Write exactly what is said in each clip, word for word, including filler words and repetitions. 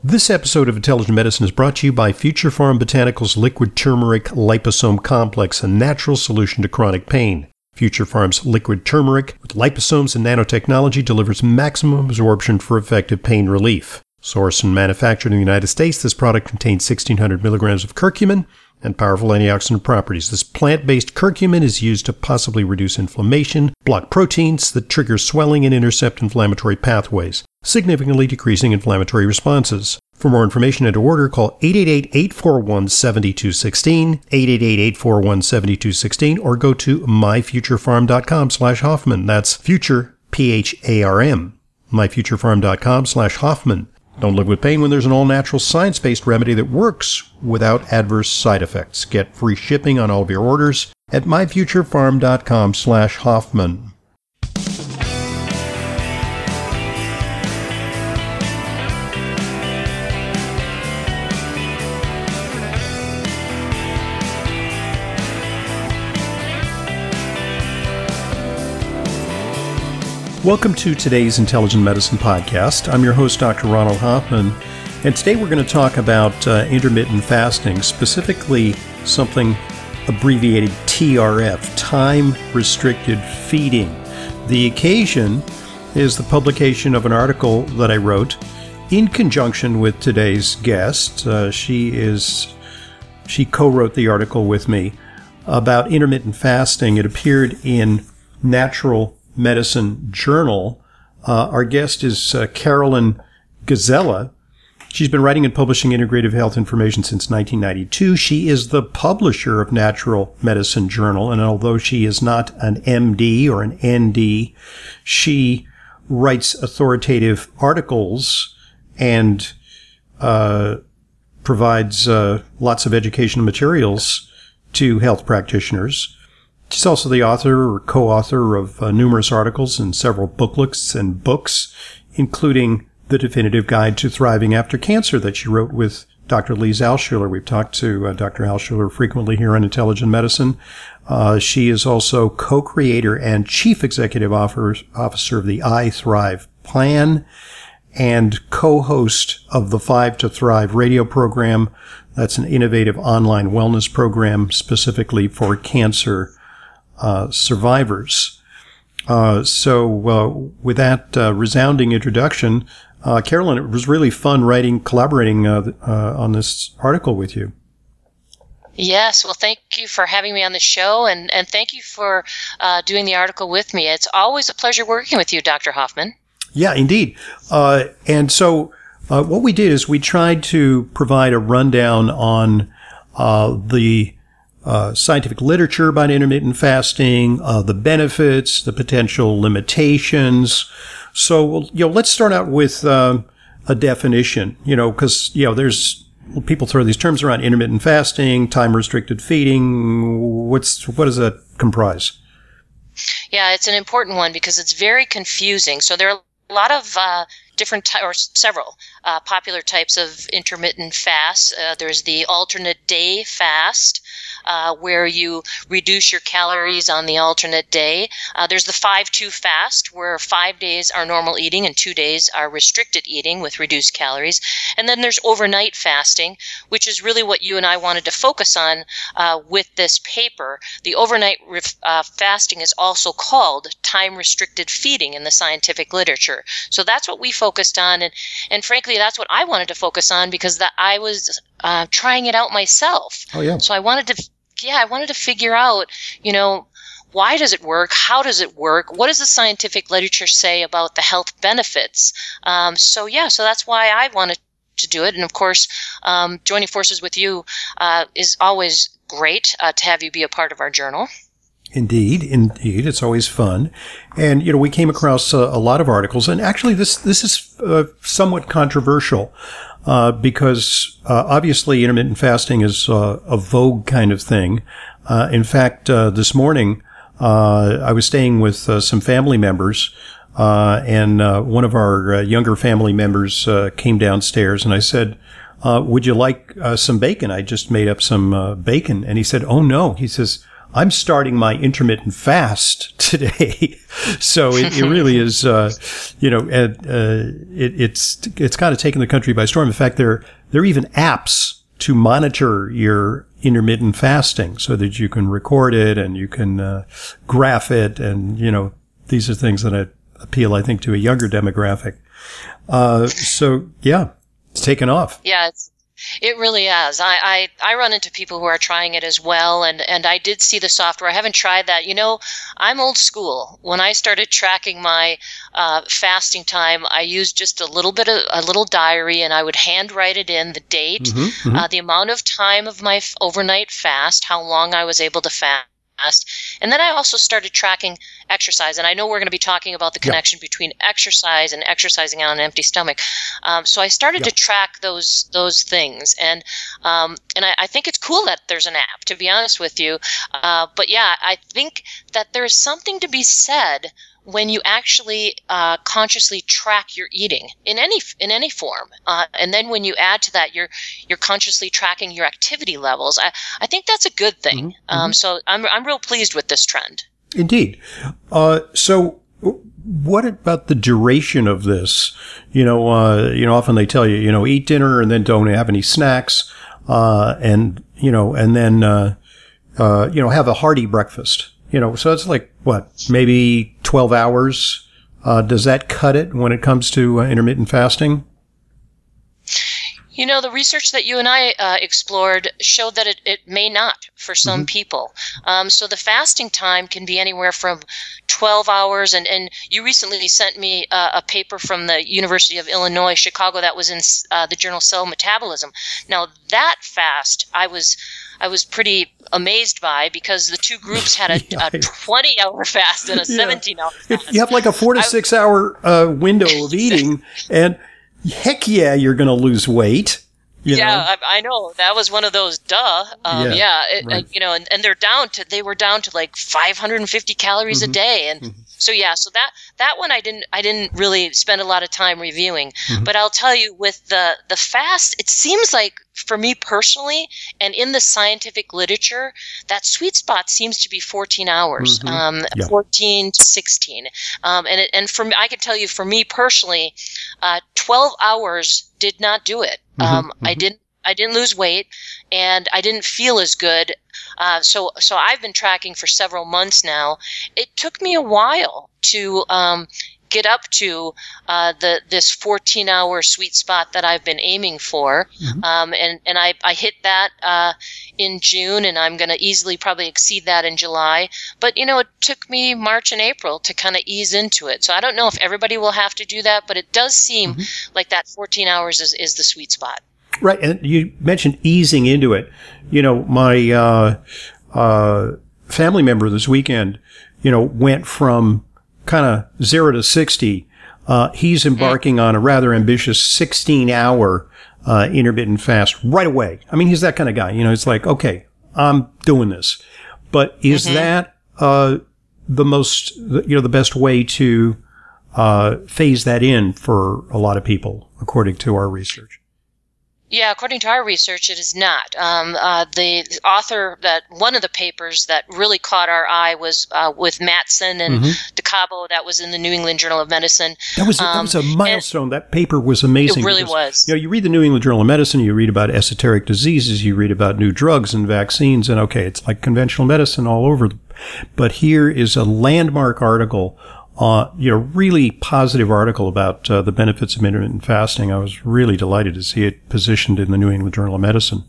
This episode of Intelligent Medicine is brought to you by Future Pharm Botanicals Liquid Turmeric Liposome Complex, a natural solution to chronic pain. Future Pharm's liquid turmeric with liposomes and nanotechnology delivers maximum absorption for effective pain relief. Sourced and manufactured in the United States, this product contains sixteen hundred milligrams of curcumin and powerful antioxidant properties. This plant-based curcumin is used to possibly reduce inflammation, block proteins that trigger swelling, and intercept inflammatory pathways, significantly decreasing inflammatory responses. For more information and to order, call eight eight eight, eight four one, seven two one six, eight eight eight, eight four one, seven two one six, or go to my future pharm dot com slash Hoffman. That's future, P H A R M, my future pharm dot com slash Hoffman. Don't live with pain when there's an all-natural, science-based remedy that works without adverse side effects. Get free shipping on all of your orders at my future pharm dot com slash Hoffman. Welcome to today's Intelligent Medicine Podcast. I'm your host, Doctor Ronald Hoffman, and today we're going to talk about uh, intermittent fasting, specifically something abbreviated T R F, time-restricted feeding. The occasion is the publication of an article that I wrote in conjunction with today's guest. Uh, she is she co-wrote the article with me about intermittent fasting. It appeared in Natural Medicine Journal. Uh, our guest is uh, Carolyn Gazella. She's been writing and publishing integrative health information since nineteen ninety-two. She is the publisher of Natural Medicine Journal, and although she is not an M D or an N D, she writes authoritative articles and uh, provides uh, lots of educational materials to health practitioners. She's also the author or co-author of uh, numerous articles and several booklets and books, including The Definitive Guide to Thriving After Cancer that she wrote with Doctor Lise Alschuler. We've talked to uh, Doctor Alschuler frequently here on Intelligent Medicine. Uh, she is also co-creator and chief executive officer of the I Thrive Plan and co-host of the Five to Thrive radio program. That's an innovative online wellness program specifically for cancer Uh, survivors. Uh, so uh, with that uh, resounding introduction, uh, Carolyn, it was really fun writing, collaborating uh, uh, on this article with you. Yes, well, thank you for having me on the show, and, and thank you for uh, doing the article with me. It's always a pleasure working with you, Doctor Hoffman. Yeah, indeed. Uh, and so uh, what we did is we tried to provide a rundown on uh, the Uh, scientific literature about intermittent fasting, uh, the benefits, the potential limitations. So, you know, let's start out with uh, a definition, you know, because, you know, there's people throw these terms around: intermittent fasting, time-restricted feeding. What's what does that comprise? Yeah, it's an important one because it's very confusing. So there are a lot of uh, different ty- or several uh, popular types of intermittent fasts. Uh, there's the alternate day fast, Uh, where you reduce your calories on the alternate day. Uh, there's the five two fast, where five days are normal eating and two days are restricted eating with reduced calories. And then there's overnight fasting, which is really what you and I wanted to focus on uh, with this paper. The overnight ref- uh, fasting is also called time-restricted feeding in the scientific literature. So that's what we focused on, and, and frankly, that's what I wanted to focus on because that I was uh, trying it out myself. Oh, yeah. So I wanted to Yeah, I wanted to figure out, you know, why does it work? How does it work? What does the scientific literature say about the health benefits? Um, so, yeah, so that's why I wanted to do it. And, of course, um, joining forces with you uh, is always great uh, to have you be a part of our journal. Indeed, indeed. It's always fun. And, you know, we came across uh, a lot of articles. And actually, this, this is uh, somewhat controversial. Uh, because uh, obviously intermittent fasting is uh, a vogue kind of thing. Uh, in fact, uh, this morning uh, I was staying with uh, some family members, uh, and uh, one of our uh, younger family members uh, came downstairs, and I said, uh, "Would you like uh, some bacon? I just made up some uh, bacon." And he said, "Oh no," he says, I'm starting my intermittent fast today. So it, it really is, uh, you know, uh, it, it's it's kind of taken the country by storm. In fact, there there are even apps to monitor your intermittent fasting so that you can record it and you can uh, graph it. And, you know, these are things that appeal, I think, to a younger demographic. Uh, so, yeah, it's taken off. Yeah, it's, it really is. I, I, I run into people who are trying it as well, and, and I did see the software. I haven't tried that. You know, I'm old school. When I started tracking my uh, fasting time, I used just a little bit of a little diary, and I would handwrite it in, the date, mm-hmm, mm-hmm. Uh, the amount of time of my f- overnight fast, how long I was able to fast. And then I also started tracking exercise. And I know we're going to be talking about the connection yep. between exercise and exercising on an empty stomach. Um, so I started yep. to track those those things. And um, and I, I think it's cool that there's an app, to be honest with you. Uh, but yeah, I think that there's something to be said when you actually uh, consciously track your eating in any in any form, uh, and then when you add to that, you're you're consciously tracking your activity levels. I, I think that's a good thing. Mm-hmm. Um, so I'm I'm real pleased with this trend. Indeed. Uh, so what about the duration of this? You know, uh, you know, often they tell you, you know, eat dinner and then don't have any snacks, uh, and you know, and then uh, uh, you know, have a hearty breakfast. You know, so it's like, what, maybe twelve hours? Uh, does that cut it when it comes to uh, intermittent fasting? You know, the research that you and I uh, explored showed that it, it may not for some mm-hmm. people. Um, so the fasting time can be anywhere from twelve hours. And, and you recently sent me uh, a paper from the University of Illinois, Chicago, that was in uh, the journal Cell Metabolism. Now, that fast, I was... I was pretty amazed by, because the two groups had a, a twenty-hour fast and a seventeen-hour yeah. fast. You have like a four to six I, hour uh, window of eating, and heck yeah, you're going to lose weight. You yeah, know? I, I know. That was one of those, duh. Um, yeah, yeah it, right. uh, you know, and, and they're down to, they were down to like five hundred fifty calories mm-hmm. a day. And mm-hmm. so, yeah, so that, that one I didn't, I didn't really spend a lot of time reviewing, mm-hmm. but I'll tell you, with the, the fast, it seems like, for me personally, and in the scientific literature, that sweet spot seems to be fourteen hours, mm-hmm. um, yeah. fourteen to sixteen. Um, and it, and for me, I can tell you, for me personally, uh, twelve hours did not do it. Mm-hmm. Um, mm-hmm. I didn't, I didn't lose weight, and I didn't feel as good. Uh, so, so I've been tracking for several months now. It took me a while to, um, get up to uh, the this fourteen hour sweet spot that I've been aiming for, mm-hmm. um, and and I, I hit that uh, in June, and I'm going to easily probably exceed that in July. But you know, it took me March and April to kind of ease into it. So I don't know if everybody will have to do that, but it does seem mm-hmm. like that fourteen hours is, is the sweet spot. Right, and you mentioned easing into it. You know, my uh, uh, family member this weekend, you know, went from kind of zero to sixty. Uh, he's embarking on a rather ambitious sixteen hour uh, intermittent fast right away. I mean, he's that kind of guy. You know, it's like, okay, I'm doing this. But is mm-hmm. that uh, the most, you know, the best way to uh, phase that in for a lot of people, according to our research? Yeah, according to our research, it is not. Um, uh, the author that one of the papers that really caught our eye was uh, with Mattson and mm-hmm. DeCabo. That was in the New England Journal of Medicine. That was um, that was a milestone. That paper was amazing. It really because, was. You know, you read the New England Journal of Medicine, you read about esoteric diseases, you read about new drugs and vaccines, and okay, it's like conventional medicine all over. But here is a landmark article. Uh, you know, really positive article about uh, the benefits of intermittent fasting. I was really delighted to see it positioned in the New England Journal of Medicine.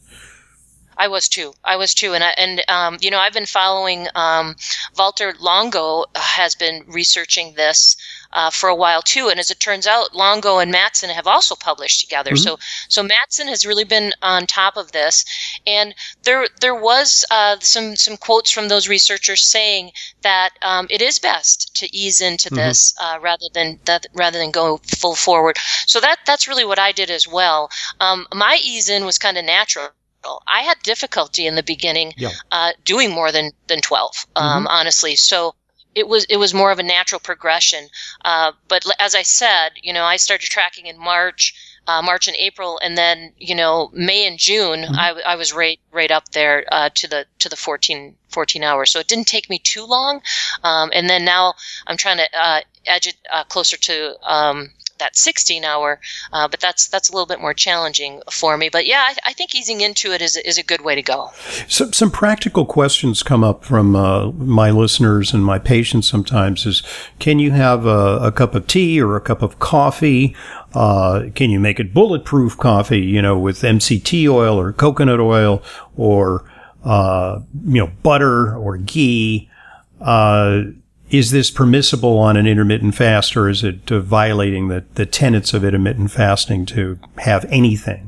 I was too. I was too. And, I, and um, you know, I've been following, um, Valter Longo has been researching this uh, for a while too. And as it turns out, Longo and Mattson have also published together. Mm-hmm. So so Mattson has really been on top of this. And there there was uh, some, some quotes from those researchers saying that um, it is best to ease into mm-hmm. this uh, rather than that, rather than go full forward. So that that's really what I did as well. Um, my ease in was kind of natural. I had difficulty in the beginning yeah. uh, doing more than, than twelve, um, mm-hmm. honestly. So it was it was more of a natural progression. Uh, but as I said, you know, I started tracking in March. uh, March and April, and then you know May and June, mm-hmm. I, I was right right up there uh, to the to the fourteen, fourteen hours. So it didn't take me too long, um, and then now I'm trying to uh, edge it uh, closer to um, that sixteen hour, uh, but that's that's a little bit more challenging for me. But yeah, I, I think easing into it is is a good way to go. So, some practical questions come up from uh, my listeners and my patients sometimes is, can you have a, a cup of tea or a cup of coffee? Uh, can you make it bulletproof coffee, you know, with M C T oil or coconut oil or, uh, you know, butter or ghee? Uh, Is this permissible on an intermittent fast, or is it uh, violating the, the tenets of intermittent fasting to have anything?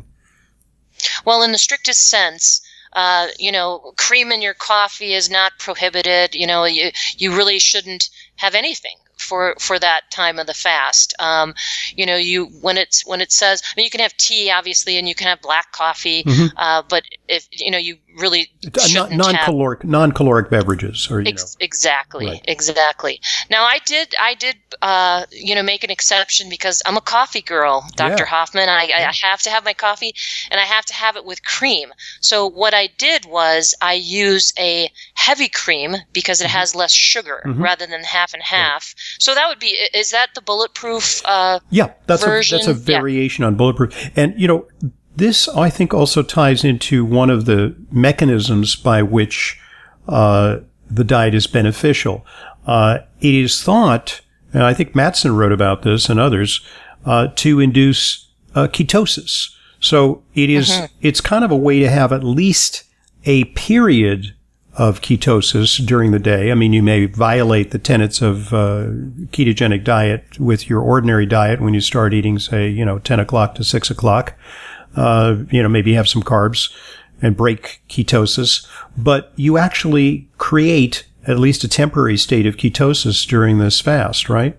Well, in the strictest sense, uh, you know, cream in your coffee is not prohibited. You know, you, you really shouldn't have anything for for that time of the fast. Um, you know, you when it's when it says, I mean, you can have tea, obviously, and you can have black coffee, mm-hmm. uh, but if you know, you really shouldn't non-caloric have, non-caloric beverages, or you ex- know. exactly, right. exactly. Now, I did I did uh, you know make an exception because I'm a coffee girl, Doctor Yeah. Hoffman. I, I have to have my coffee, and I have to have it with cream. So what I did was I use a heavy cream because it mm-hmm. has less sugar mm-hmm. rather than half and half. Right. So that would be, is that the bulletproof uh, yeah, that's version? A, that's a variation yeah. on bulletproof. And, you know, this, I think, also ties into one of the mechanisms by which uh, the diet is beneficial. Uh, it is thought, and I think Mattson wrote about this and others, uh, to induce uh, ketosis. So it is, mm-hmm. it's kind of a way to have at least a period of ketosis during the day. I mean, you may violate the tenets of uh, ketogenic diet with your ordinary diet when you start eating, say, you know, ten o'clock to six o'clock. Uh, you know, maybe have some carbs and break ketosis. But you actually create at least a temporary state of ketosis during this fast, right?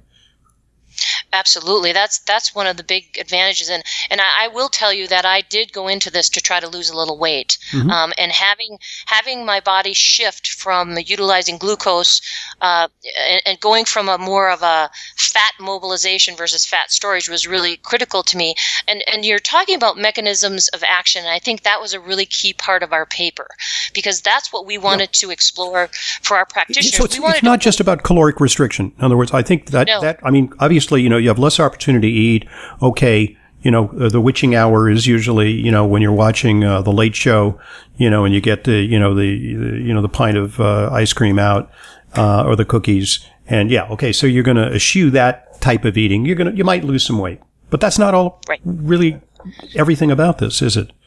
Absolutely. That's that's one of the big advantages. And and I, I will tell you that I did go into this to try to lose a little weight. Mm-hmm. Um, and having having my body shift from utilizing glucose uh, and, and going from a more of a fat mobilization versus fat storage was really critical to me. And and you're talking about mechanisms of action. And I think that was a really key part of our paper because that's what we wanted yeah. to explore for our practitioners. So it's, we wanted it's not to, just about caloric restriction. In other words, I think that, no. that I mean, obviously, you know, you have less opportunity to eat. Okay, you know, uh, the witching hour is usually, you know, when you're watching uh, the Late Show, you know, and you get the, you know, the, the you know, the pint of uh, ice cream out uh, or the cookies, and yeah, okay, so you're going to eschew that type of eating. You're gonna, you might lose some weight, but that's not all right. really everything about this, is it?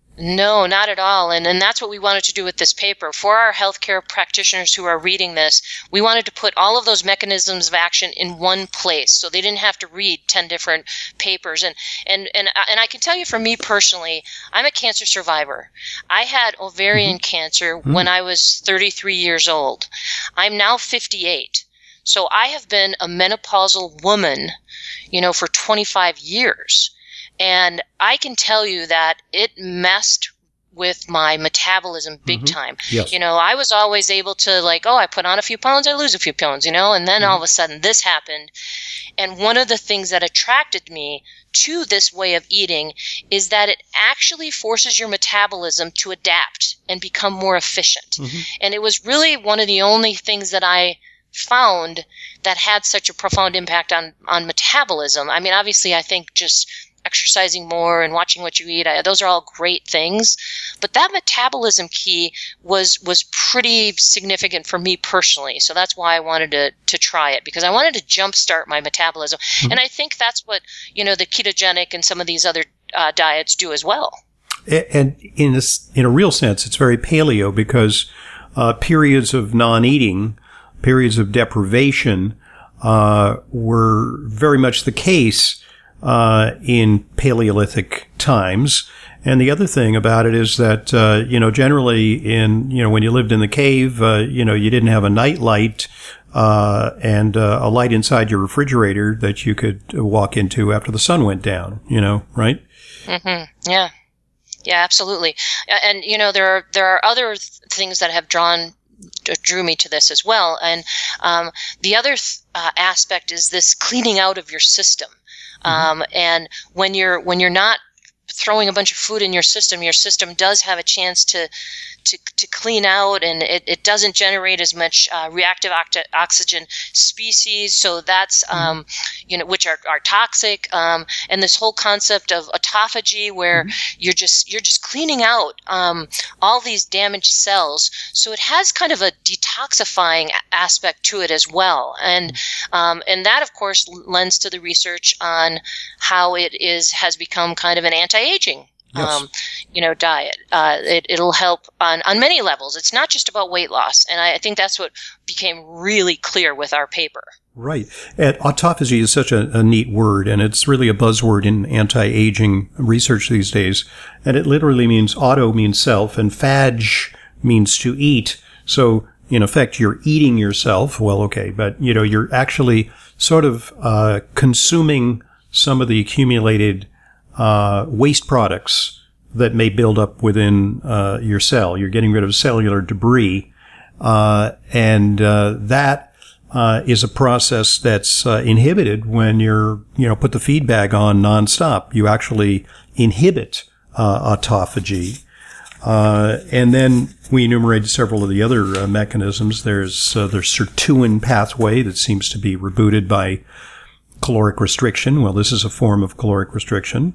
No, not at all. And and that's what we wanted to do with this paper. For our healthcare practitioners who are reading this, we wanted to put all of those mechanisms of action in one place so they didn't have to read ten different papers. And and and, and I can tell you for me personally, I'm a cancer survivor. I had ovarian mm-hmm. cancer mm-hmm. when I was thirty-three years old. I'm now fifty-eight. So I have been a menopausal woman, you know, for twenty-five years. And I can tell you that it messed with my metabolism big mm-hmm. time. Yes. You know, I was always able to like, oh, I put on a few pounds, I lose a few pounds, you know, and then mm-hmm. all of a sudden this happened. And one of the things that attracted me to this way of eating is that it actually forces your metabolism to adapt and become more efficient. Mm-hmm. And it was really one of the only things that I found that had such a profound impact on, on metabolism. I mean, obviously, I think just exercising more and watching what you eat, I, those are all great things. But that metabolism key was was pretty significant for me personally. So that's why I wanted to to try it, because I wanted to jumpstart my metabolism. Mm-hmm. And I think that's what, you know, the ketogenic and some of these other uh, diets do as well. And in a, in a real sense, it's very paleo because uh, periods of non-eating, periods of deprivation uh, were very much the case Uh, in Paleolithic times. And the other thing about it is that, uh, you know, generally in, you know, when you lived in the cave, uh, you know, you didn't have a night light, uh, and, uh, a light inside your refrigerator that you could walk into after the sun went down, you know, right? Mm-hmm. Yeah. Yeah, absolutely. And, you know, there are, there are other th- things that have drawn drew me to this as well. And, um, the other th- uh, aspect is this cleaning out of your system. Um, and when you're when you're not throwing a bunch of food in your system, your system does have a chance to to, to clean out, and it, it doesn't generate as much uh, reactive oct- oxygen species. So that's, um, you know, which are, are toxic. Um, and this whole concept of autophagy, where mm-hmm. you're just you're just cleaning out um, all these damaged cells. So it has kind of a detoxifying aspect to it as well. And um, and that, of course, lends to the research on how it is has become kind of an anti-aging Yes. Um, you know, diet. Uh, it, it'll help on, on many levels. It's not just about weight loss. And I, I think that's what became really clear with our paper. Right. And autophagy is such a, a neat word, and it's really a buzzword in anti-aging research these days. And it literally means auto means self, and phage means to eat. So, in effect, you're eating yourself. Well, okay, but, you know, you're actually sort of uh, consuming some of the accumulated Uh, waste products that may build up within uh, your cell. You're getting rid of cellular debris, uh, and uh, that uh, is a process that's uh, inhibited when you're, you know, put the feed bag on nonstop. You actually inhibit uh, autophagy. Uh, and then we enumerated several of the other uh, mechanisms. There's uh, the sirtuin pathway that seems to be rebooted by caloric restriction. Well, this is a form of caloric restriction.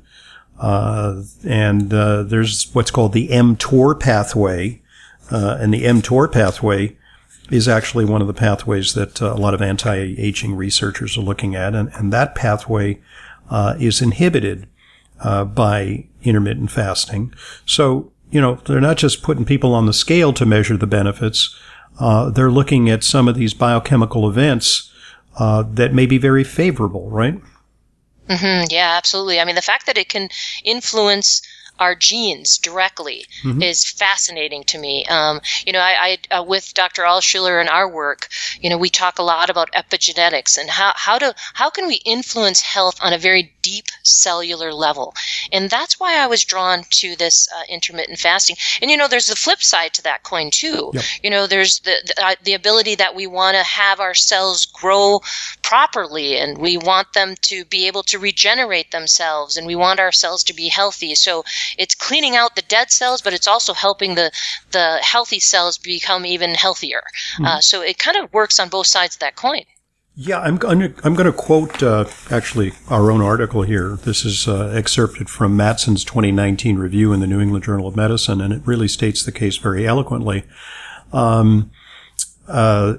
Uh, and uh, there's what's called the mTOR pathway. Uh, and the mTOR pathway is actually one of the pathways that uh, a lot of anti-aging researchers are looking at. And, and that pathway uh, is inhibited uh, by intermittent fasting. So, you know, they're not just putting people on the scale to measure the benefits. Uh, they're looking at some of these biochemical events Uh, that may be very favorable, right? Mm-hmm. Yeah, absolutely. I mean, the fact that it can influence our genes directly mm-hmm. is fascinating to me. Um, you know, I, I uh, with Doctor Altschuler in our work, you know, we talk a lot about epigenetics and how how to how can we influence health on a very deep cellular level, and that's why I was drawn to this uh, intermittent fasting. And you know, there's the flip side to that coin too. Yep. You know, there's the the, uh, the ability that we want to have our cells grow properly, and we want them to be able to regenerate themselves, and we want our cells to be healthy. So it's cleaning out the dead cells, but it's also helping the the healthy cells become even healthier. Mm-hmm. Uh, so it kind of works on both sides of that coin. Yeah, I'm going I'm going to quote uh, actually our own article here. This is uh, excerpted from Mattson's twenty nineteen review in the New England Journal of Medicine, and it really states the case very eloquently. Um, uh,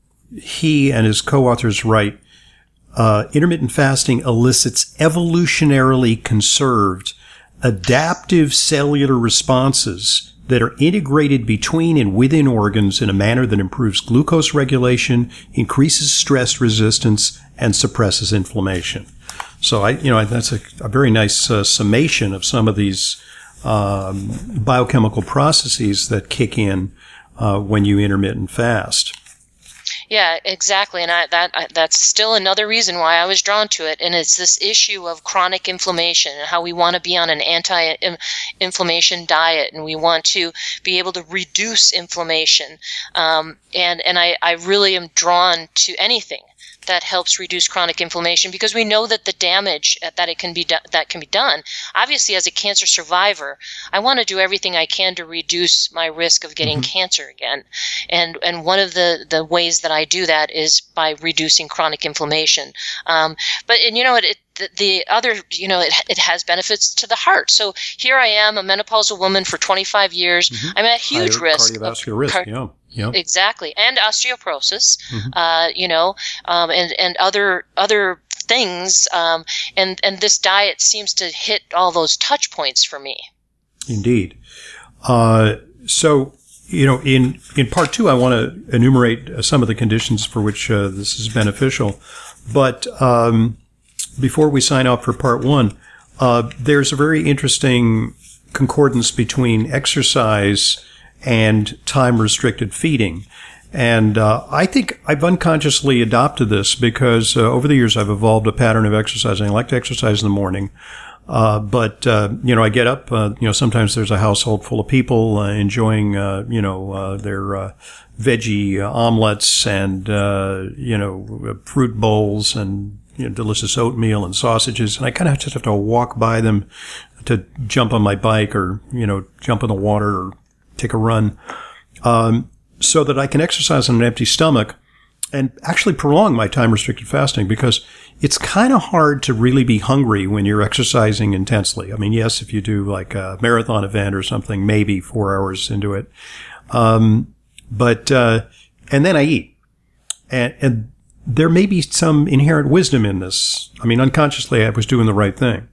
he and his co-authors write, uh, intermittent fasting elicits evolutionarily conserved adaptive cellular responses that are integrated between and within organs in a manner that improves glucose regulation, increases stress resistance, and suppresses inflammation. So I, you know, that's a, a very nice uh, summation of some of these um, biochemical processes that kick in uh, when you intermittent fast. Yeah, exactly, and I, that I, that's still another reason why I was drawn to it, and it's this issue of chronic inflammation and how we want to be on an anti-inflammation diet, and we want to be able to reduce inflammation, um, and and I, I really am drawn to anything that helps reduce chronic inflammation, because we know that the damage that it can be do- that can be done. Obviously, as a cancer survivor, I want to do everything I can to reduce my risk of getting mm-hmm. cancer again. And and one of the, the ways that I do that is by reducing chronic inflammation. Um, but and you know, it, it the, the other, you know, it it has benefits to the heart. So here I am, a menopausal woman for twenty-five years. Mm-hmm. I'm at huge Higher risk. Cardiovascular risk, car- yeah. Yep. Exactly, and osteoporosis, mm-hmm. uh, you know, um, and and other other things, um, and and this diet seems to hit all those touch points for me. Indeed. Uh, so, you know, in in part two, I want to enumerate some of the conditions for which uh, this is beneficial. But um, before we sign off for part one, uh, there's a very interesting concordance between exercise and time-restricted feeding. And uh, I think I've unconsciously adopted this because uh, over the years I've evolved a pattern of exercising. I like to exercise in the morning. Uh, but, uh, you know, I get up, uh, you know, sometimes there's a household full of people uh, enjoying, uh, you know, uh, their uh, veggie uh, omelets and, uh, you know, fruit bowls and, you know, delicious oatmeal and sausages, and I kind of just have to walk by them to jump on my bike or, you know, jump in the water or take a run, um, so that I can exercise on an empty stomach and actually prolong my time-restricted fasting, because it's kind of hard to really be hungry when you're exercising intensely. I mean, yes, if you do like a marathon event or something, maybe four hours into it. Um, but, uh, and then I eat. And, and there may be some inherent wisdom in this. I mean, unconsciously, I was doing the right thing.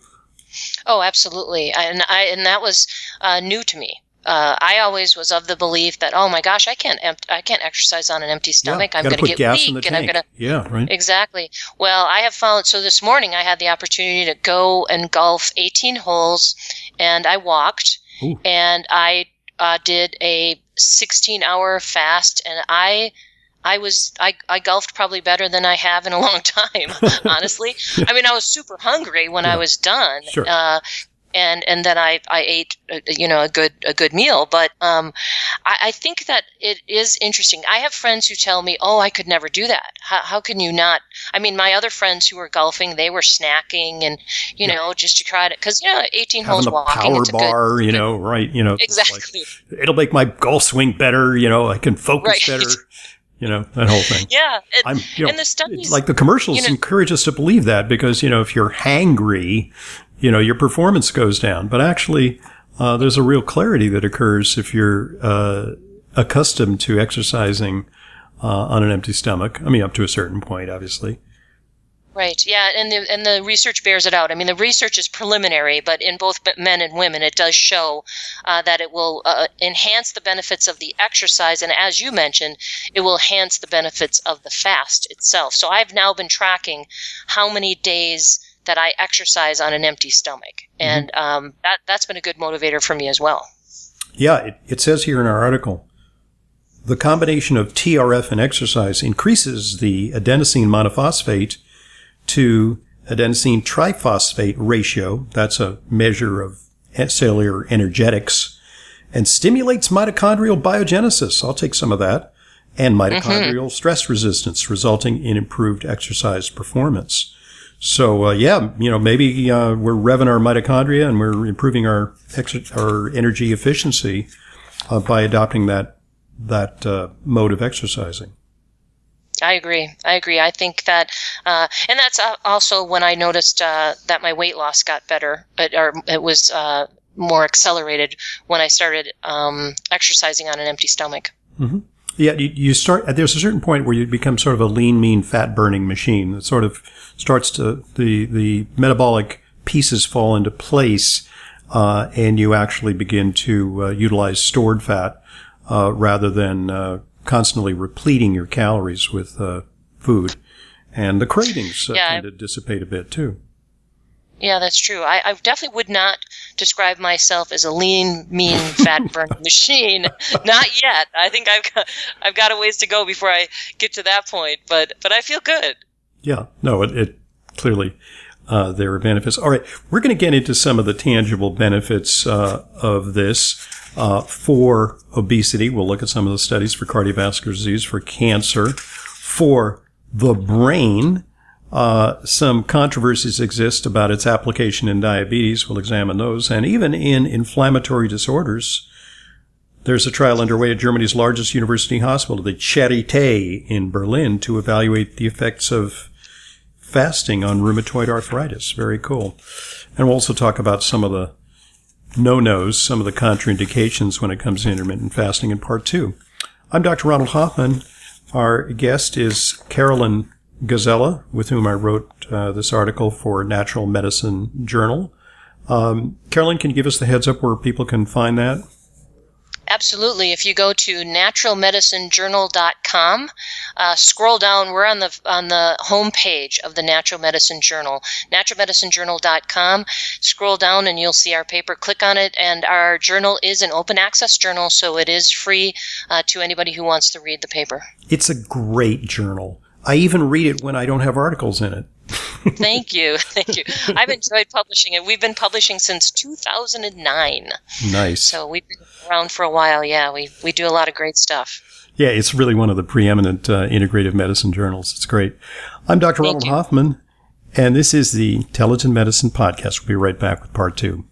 Oh, absolutely. And I, and that was, uh, new to me. Uh, I always was of the belief that, oh my gosh, I can't, empt- I can't exercise on an empty stomach. Yeah, I'm going to get gas weak, in the and tank. I'm going to. Yeah, right. Exactly. Well, I have found. So this morning, I had the opportunity to go and golf eighteen holes, and I walked, Ooh. and I uh, did a sixteen-hour fast, and I. I was I, I golfed probably better than I have in a long time, honestly. I mean, I was super hungry when yeah. I was done. Sure. Uh, And and then I I ate uh, you know a good a good meal, but um, I, I think that it is interesting. I have friends who tell me, "Oh, I could never do that. How how can you not?" I mean, my other friends who were golfing, they were snacking and you yeah. know just to try to, because you know eighteen Having holes the walking, power it's a bar, good, you good, know, right? You know, exactly. Like, it'll make my golf swing better. You know, I can focus right. better. You know, that whole thing. Yeah, it, I'm, you know, and the studies, like the commercials, you know, encourage us to believe that, because you know if you're hangry, you know, your performance goes down. But actually, uh, there's a real clarity that occurs if you're uh, accustomed to exercising uh, on an empty stomach. I mean, up to a certain point, obviously. Right. Yeah, and the and the research bears it out. I mean, the research is preliminary, but in both men and women, it does show uh, that it will uh, enhance the benefits of the exercise, and as you mentioned, it will enhance the benefits of the fast itself. So I've now been tracking how many days that I exercise on an empty stomach, and mm-hmm. um, that that's been a good motivator for me as well. Yeah, it, it says here in our article, the combination of T R F and exercise increases the adenosine monophosphate to adenosine triphosphate ratio. That's a measure of cellular energetics, and stimulates mitochondrial biogenesis. I'll take some of that. And mitochondrial mm-hmm. stress resistance, resulting in improved exercise performance. So, uh, yeah, you know, maybe uh, we're revving our mitochondria and we're improving our ex- our energy efficiency uh, by adopting that that uh, mode of exercising. I agree. I agree. I think that, uh, and that's also when I noticed uh, that my weight loss got better, or it was uh, more accelerated when I started um, exercising on an empty stomach. Mm-hmm. Yeah, you, you start. There's a certain point where you become sort of a lean, mean, fat-burning machine. It sort of starts to the the metabolic pieces fall into place, uh, and you actually begin to uh, utilize stored fat uh, rather than uh, constantly repleting your calories with uh, food, and the cravings uh, yeah, tend to dissipate a bit too. Yeah, that's true. I, I definitely would not describe myself as a lean, mean, fat-burning machine. Not yet. I think I've got I've got a ways to go before I get to that point. But but I feel good. Yeah. No. It, it clearly uh, there are benefits. All right, we're going to get into some of the tangible benefits uh, of this uh, for obesity. We'll look at some of the studies for cardiovascular disease, for cancer, for the brain. Uh, some controversies exist about its application in diabetes. We'll examine those. And even in inflammatory disorders, there's a trial underway at Germany's largest university hospital, the Charité in Berlin, to evaluate the effects of fasting on rheumatoid arthritis. Very cool. And we'll also talk about some of the no-nos, some of the contraindications when it comes to intermittent fasting in part two. I'm Doctor Ronald Hoffman. Our guest is Carolyn Gazella, with whom I wrote uh, this article for Natural Medicine Journal. Um, Carolyn, can you give us the heads up where people can find that? Absolutely. If you go to natural medicine journal dot com, uh, scroll down. We're on the on the home page of the Natural Medicine Journal, natural medicine journal dot com. Scroll down and you'll see our paper. Click on it, and our journal is an open access journal, so it is free uh, to anybody who wants to read the paper. It's a great journal. I even read it when I don't have articles in it. Thank you. Thank you. I've enjoyed publishing it. We've been publishing since two thousand nine. Nice. So we've been around for a while. Yeah, we, we do a lot of great stuff. Yeah, it's really one of the preeminent uh, integrative medicine journals. It's great. I'm Doctor Thank Ronald you. Hoffman, and this is the Intelligent Medicine Podcast. We'll be right back with part two.